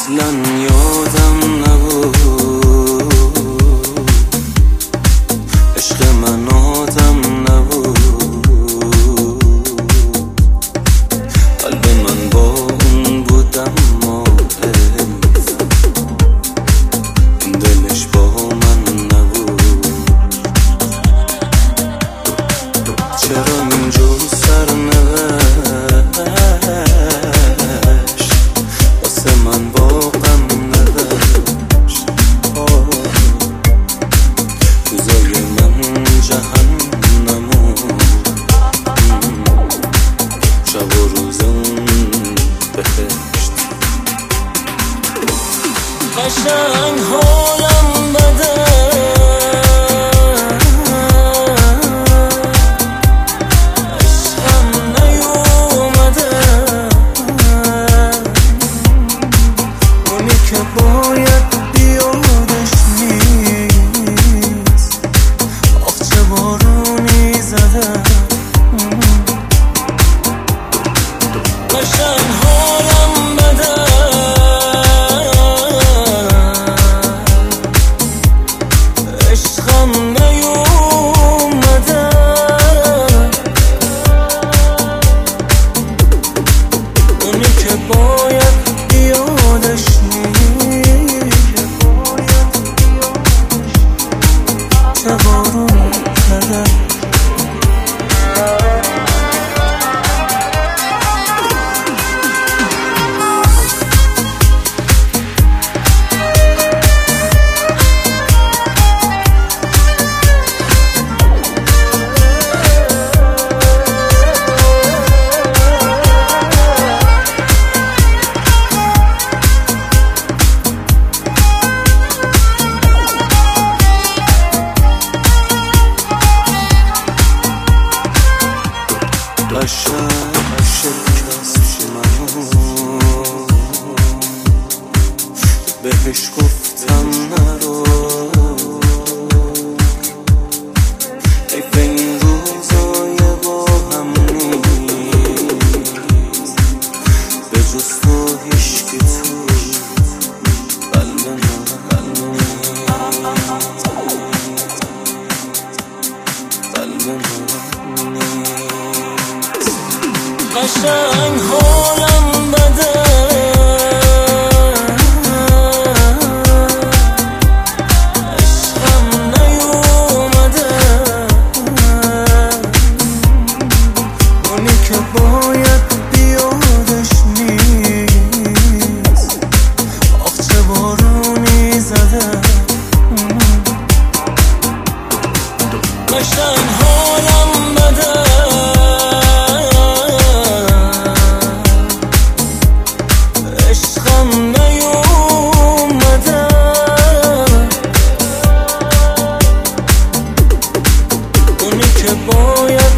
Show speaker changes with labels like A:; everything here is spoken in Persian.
A: اصلا یادم نبود عشق من آدم نبود قلب من با اون بود اما دلش با من نبود چرا اینجور سرنوشت واسه من با غم نوشت روزای من جهنمو شب و روز اون بهشت قشنگ حالم بده باید بیادش نیست آخ چه بارونی زده قشنگ حالم بده عشقم نیومده اونی که باید بیادش شکست منو بهش گفتم نرو حیف این روزای با هم نیست به جز تو هیچکی تو قلب من قشنگ حالم بده عشقم نیومده اونی که باید بیادش نیست آخ چه بارونی زده قشنگ حالم بده boy